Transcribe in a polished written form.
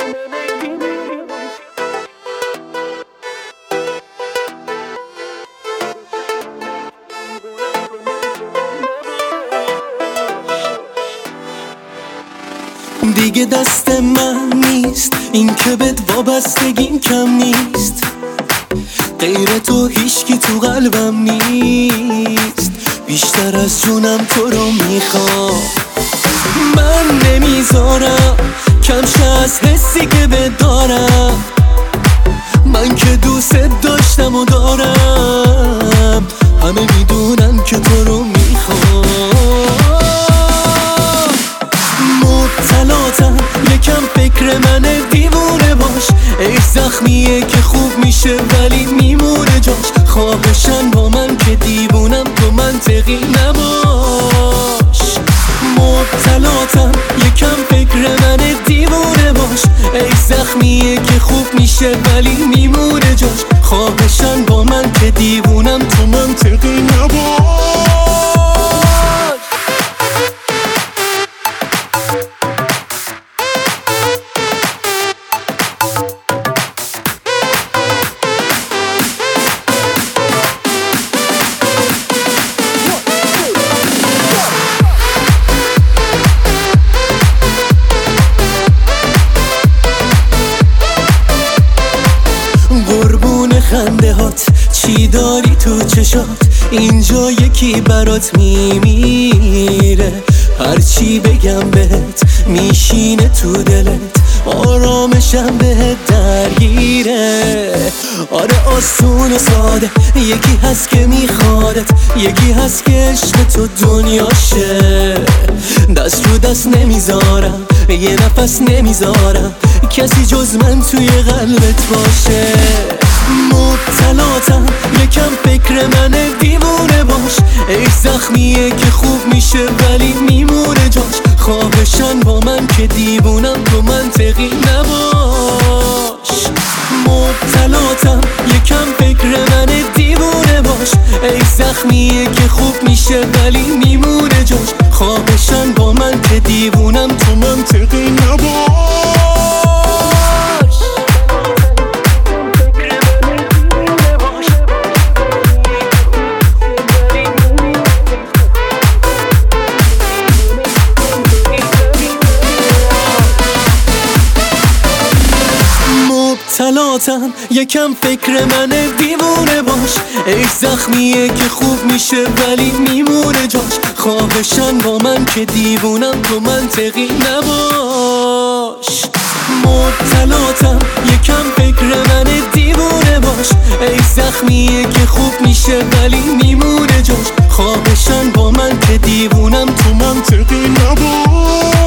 دیگه دست من نیست این که بهت وابستگیم کم نیست، غیر تو هیچکی تو قلبم نیست، بیشتر از جونم تو رو میخوام. من نمیذارم کم شه از حسی که بهت دارم، من که دوست داشتم و دارم، همه میدونن که تو رو میخوام. مبتلاتم یکم فکر من دیوونه باش، ای زخمیه که خوب میشه ولی میمونه جاش، خواهشن با من که دیوونم تو منطقی نباش. مبتلاتم یکم فکر من دیوونه باش، ای زخمیه که خوب میشه ولی میمونه جاش، خواهشن با من که دیوونم تو منطقی نباش. قربون خنده هات چی داری تو چشات، اینجا یکی برات میمیره، هرچی بگم بهت میشینه تو دلت، آرامشم بهت درگیره. آره آسون و ساده، یکی هست که میخوادت، یکی هست که عشق تو دنیاشه، دست رو دست نمیذارم، یه نفس نمیذارم کسی جز من توی قلبت باشه. مبتلاتم یکم فکر من دیوونه باش، ای زخمیه که خوب میشه ولی میمونه جاش، خواهشن با من که دیوونم تو منطقی نباش. مبتلاتم یکم فکر من دیوونه باش، ای زخمیه که خوب میشه ولی میمونه جاش، خواهشن با من که دیوونم تو منطقی نباش. مبتلاتم یکم فکر من دیوونه باش، ای زخمیه که خوب میشه ولی میمونه جاش، خواهشن با من که دیوونم تو منطقی نباش. مبتلاتم یکم فکر من دیوونه باش، ای زخمیه که خوب میشه ولی میمونه جاش، خواهشن با من که دیوونم تو منطقی نباش.